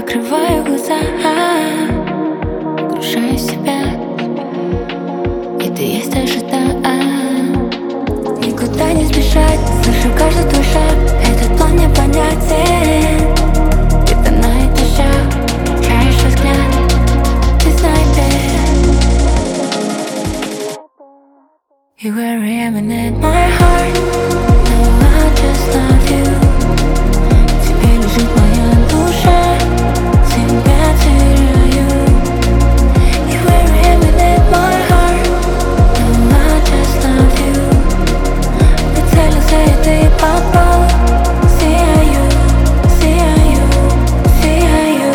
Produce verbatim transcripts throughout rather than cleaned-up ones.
закрываю глаза, окружаю себя, и ты есть даже там. Никуда не сбежать, слышу каждый твой шаг. Этот план мне понятен, где-то на этажах теряешь взгляд, ты снайпер. You were aiming at my heart, no, I just love you. Тебе лежит моя душа, тебя теряю. You were aiming at my heart, no, I just love you. Прицелился и ты попал. Сияю, сияю, сияю.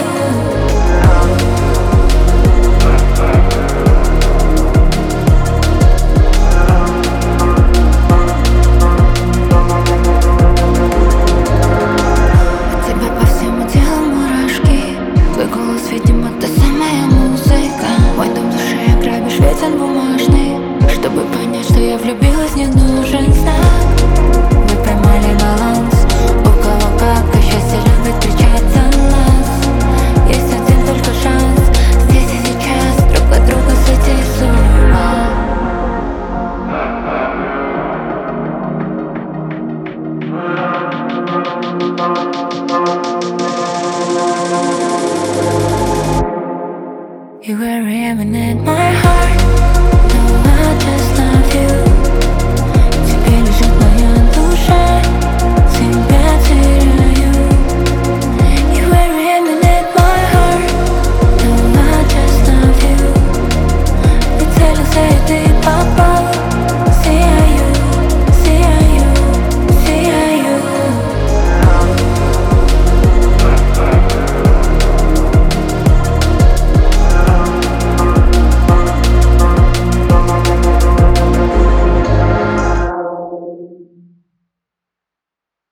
От тебя по всему телу мурашки. Твой голос, видимо, та самая музыка. Мой дом в душе ограбишь, ветер бумажный. Чтобы понять, что я влюбилась, не нужен знак. Мы поймали баланс, у кого как, а счастье любит кричать за нас. Есть один только шанс, здесь и сейчас, друг от друга сойти с ума. You were aiming at my